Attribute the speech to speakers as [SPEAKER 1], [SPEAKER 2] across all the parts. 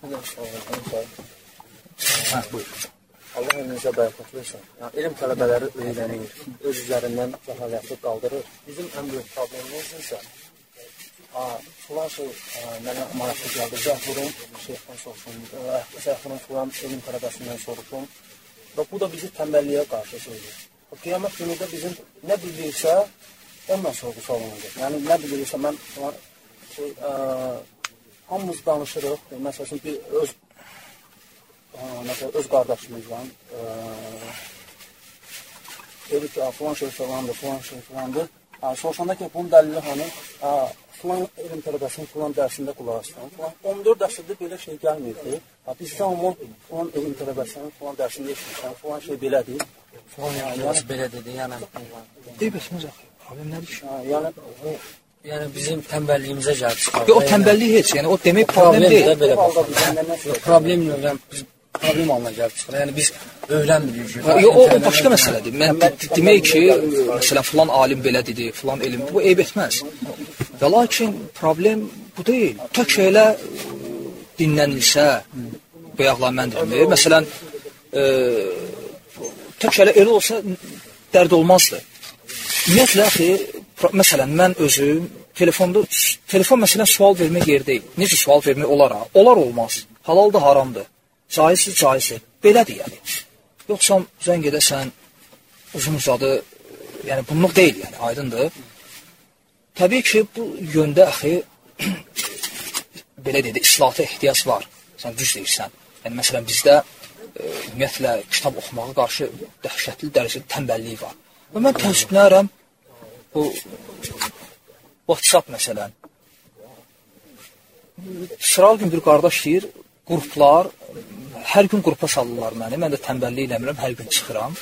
[SPEAKER 1] Buyurun. Allah önünüzə bərəkət versin. Yəni, elm tələbələri öyrənir, öz üzərindən cəhaləti qaldırır. Bizim ən böyük problemimiz isə filan şey mənə maraqlı gəldi, zəhvurum şeyhdən soruşum, zəhvurum filan elm tələbəsindən soruşum. Və bu da bizi tənbəlliyə qarşı söylüyor. Qiyamət günü də bizim nə bilirsə, ondan sorğu-sual olunur. Yəni, nə bilirsə, mən hamımız danışırıq, məsəl üçün bir öz qardaşımızla dedik ki, filan şey filandır, filan şey filandır. Soruşanda ki, bunun dəlili hanı, filan elm tələbəsinin filan dərsində qulaq asılan. 14 əsrdə belə şey gəlmirdi. Bizdə onun filan elm tələbəsinin filan dərsində eşitmişəm, filan şey belədir.
[SPEAKER 2] Filan yəni belə dedi, yəni.
[SPEAKER 3] Deybəsiniz axı, problem nədir?
[SPEAKER 2] Yəni bizim tənbəlliyimizə gəlib çıxar.
[SPEAKER 3] O tənbəllik heç, yəni o demək problem deyil.
[SPEAKER 2] Problem yox, yəni biz problem alına gəlib çıxır. Yəni biz öyrənmirik.
[SPEAKER 3] O başqa məsələdir. Mən demək ki, məsələn, filan alim belə dedi, filan elm, bu eyb etməz. Və lakin problem bu deyil. Tək şeylə dinlənilsə, bayaqlar mən dedim, məsələn, tək şeylə elə olsa dərd olmazdı. Ümumiyyətlə, məsələn, mən özüm telefon məsələn sual vermək yer deyil. Necə sual vermək olar ha? Olar olmaz. Halaldır, haramdır. Caizdir, caizdir. Belədir yəni. Yoxsa zəng edəsən, uzun uzadı, yəni bunluq deyil yəni, aydındır. Təbii ki, bu yöndə axı, belə deyək, islahata ehtiyac var. Sən düz deyirsən. Yəni, məsələn, bizdə ümumiyyətlə kitab oxumağa qarşı dəhşətli dərəcədə tənbəllik var. Və mən təəssüflənərəm, bu WhatsApp məsələn. Sıralı gün bir qardaş deyir, qruplar, hər gün qrupa salırlar məni, mən də tənbəllik eləmirəm, hər gün çıxıram.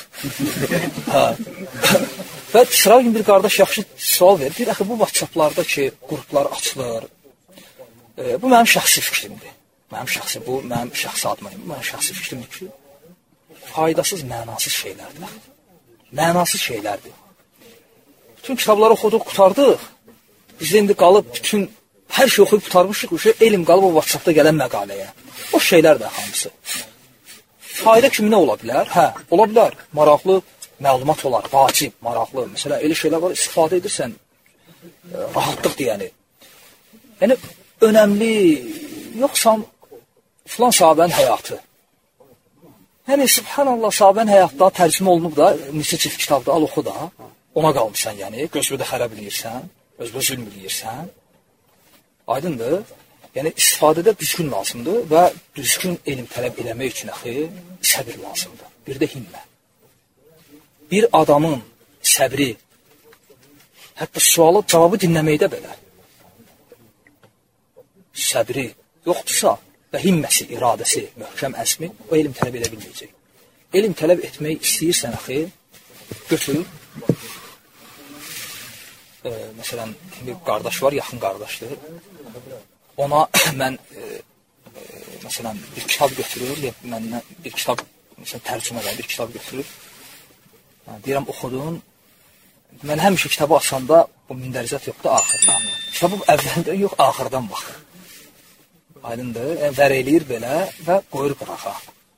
[SPEAKER 3] Və sıralı gün bir qardaş yaxşı sual verir, deyir, axı bu WhatsApplarda ki, qruplar açılır, bu mənim şəxsi fikrimdir. Bu mənim şəxsi adımayım, mənim şəxsi fikrimdir ki, faydasız, mənasız şeylərdir. Mənasız şeylərdir. Bütün kitabları oxuduq, qutardıq. Bizdə indi qalıb bütün hər şey oxuyub qutarmışıq, elm qalıb o WhatsAppda gələn məqaləyə. O şeylərdir hamısı. Fayda kiminə ola bilər? Hə, ola bilər. Maraqlı məlumat olar, vacib, maraqlı. Məsələn, elə şeylər var, istifadə edirsən, rahatlıq deyəni. Yəni, önəmli, yoxsa filan sahabənin həyatı. Yəni, subhanallah, sahabənin həyatda tərcümə olunub da, neçə çift kitabda, al oxu da, ona qalmışsan, yəni, gözbədə xərəb eləyirsən, özbə zülm eləyirsən. Aydındır. Yəni, istifadədə düzgün lazımdır və düzgün elm tələb eləmək üçün axı səbir lazımdır. Bir də himmə. Bir adamın səbri, hətta sualı, cavabı dinləməkdə belə səbri yoxdursa və himməsi, iradəsi, möhkəm əzmi, o elm tələb edə bilməyəcək. Elm tələb etmək istəyirsən axı, götür. Məsələn, bir qardaş var, yaxın qardaşdır. Ona mən, məsələn, bir kitab götürür, məndən bir kitab, məsələn, tərcümədən bir kitab götürür. Deyirəm, oxudun. Mən həmişə kitabı açanda, bu mündərizət yoxdur axırda. Kitabı əvvəldən yox, axırdan baxır. Aydındır, vərəyləyir belə və qoyur qırağa.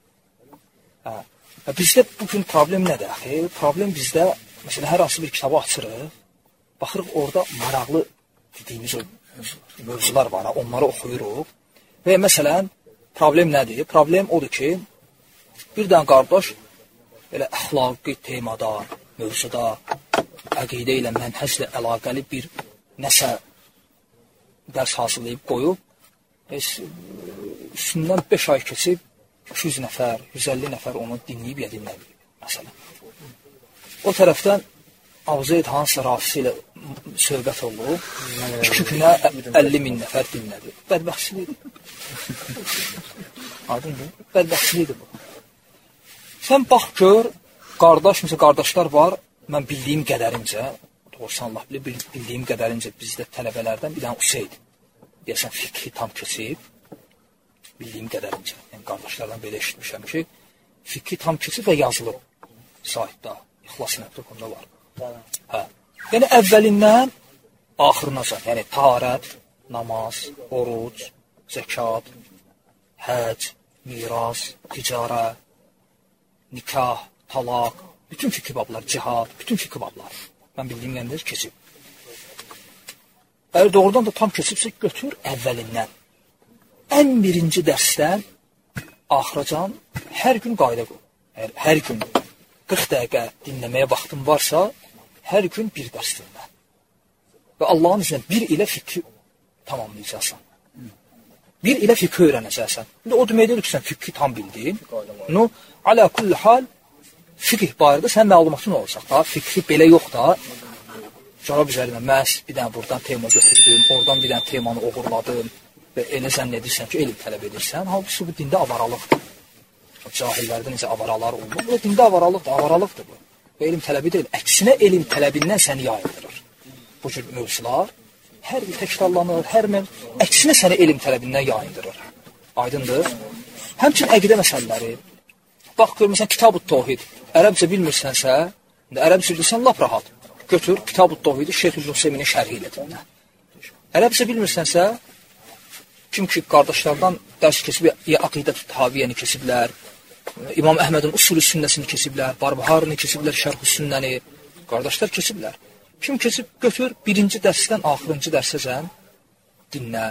[SPEAKER 3] Bizdə bugün problem nədir? Problem bizdə, məsələn, hər hansı bir kitabı açırıq, baxırıq orada maraqlı dediyimiz o mövzular var, onları oxuyuruq. Və məsələn, problem nədir? Problem odur ki, bir dənə qardaş elə əxlaqi temada, mövzuda, əqidə ilə, mənhəclə əlaqəli bir nəsə dərs hazırlayıb qoyub, üstündən 5 ay keçib 200 nəfər, 150 nəfər onu dinləyib ya dinləməyib, məsələn. O tərəfdən Avzayd hansısa rafisi ilə söhbət olub, 2 günə 50 min nəfər dinlədi. Bədbəxtçilikdir. Adındır, bədbəxtçilikdir bu. Sən bax gör, qardaşlar var, mən bildiyim qədərincə, doğrusu Allah bilir, bildiyim qədərincə bizdə tələbələrdən bir dənə Useyd, deyəsən fikri tam keçib, bildiyim qədərincə, yəni qardaşlardan belə eşitmişəm ki, fikri tam keçib və yazılıb saytda, ixlas.com-da var. Yəni əvvəlindən axırınacan, yəni taharət, namaz, oruc, zəkat, həc, miras, ticara, nikah, talaq, bütün fiqh bablar, cihad, bütün fiqh bablar. Mən bildiyim yerdə keçib. Əgər doğrudan da tam keçibsə, götür əvvəlindən. Ən birinci dərsdən axıracan hər gün qayda qoy. Hər gün 40 dəqiqə dinləməyə vaxtın varsa, hər gün bir dərs dinlə. Və Allahın iznilə bir ilə fiqhi tamamlayacaqsan. Bir ilə fiqhi öyrənəcəksən. İndi o demək deyil ki, sən fiqhi tam bildin. Alə kulli hal fiqh barədə sən məlumatın olacaq da. Fiqhi belə yox da. Cavab üzərində məhz bir dənə buradan tema götürdüm, oradan bir dənə temanı oğurladım və elə zənn edirsən ki, elm tələb edirsən. Halbuki bu dində avaralıqdır. Cahillərdə necə avaralar olmur. Bu dində avaralıqdır bu. Və elm tələbi deyil. Əksinə elm tələbindən səni yayındırır. Bu cür mövzular hər bir təkrarlanır, əksinə səni elm tələbindən yayındırır. Aydındır? Həmçinin əqidə məsələləri. Bax, görmüsən, Kitab-ı Tavhid. Ərəbcə bilmirsənsə, ərəbcə bilirsən, lap rahat. Götür, Kitab-ı Tavhidi Şeyx İbn Hüseymin şərhi ilə dinlə. Ərəbcə bilmirsənsə, kim ki, qardaşlardan dərs keçib, ya Aqidə-tü Tahaviyyəni keçiblər, İmam Əhmədin Usul-i Sünnəsini keçiblər, Barbaharını keçiblər, Şərh-ü Sünnəni, qardaşlar keçiblər. Kim keçib, götür, birinci dərsdən axırıncı dərsəcən dinlə.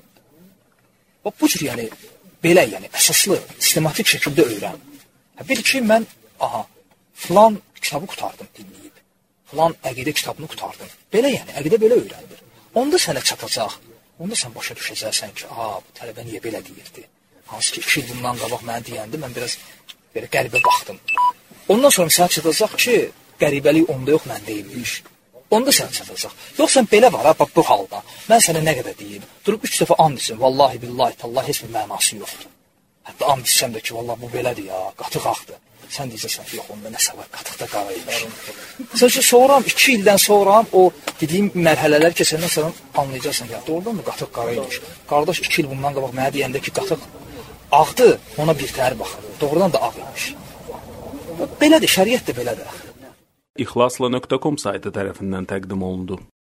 [SPEAKER 3] Bu cür, yəni, belə, yəni, əsaslı, sistematik şəkildə öyrən. Bil ki, mən, filan kitabı qutardım dinləyib, filan əqidə kitabını qutardım. Belə, yəni, əqidə belə öyrəndir. Onda sənə çatacaq, onda sən başa düşəcəksən ki, bu tələbə niyə belə deyirdi? Hansı ki, 2 il bundan qabaq mənə deyəndi, mən biraz belə qəribə baxdım. Ondan sonra sənə çatacaq ki, qəribəlik onda yox, məndə imiş. Onda sənə çatacaq. Yox, sən belə var, bax, bu halda. Mən sənə nə qədər deyim? Durub 3 dəfə and içsin, vallahi, billahi, tallahi, heç bir mənası yoxdur. Hətta and içsəm də ki, vallahi, bu belədir ya, qatıq axdır. Sən deyəcəksən ki, yox, onda nəsə var, qatıqda qaraymış. Sadəcə, sonram, 2 ildən sonram, o dediyim mərhələlər keçəndən sonra anlayacaqsan ki, doğrudan mı qatıq qaraymış? Qardaş, 2 il bundan qabaq mənə deyəndə ki, qatıq ağdı, ona bir təhər baxır. Doğrudan da ağ imiş. Belədir, şəriət də belədir.
[SPEAKER 4] İxlasla.com saytı tərəfindən təqdim olundu.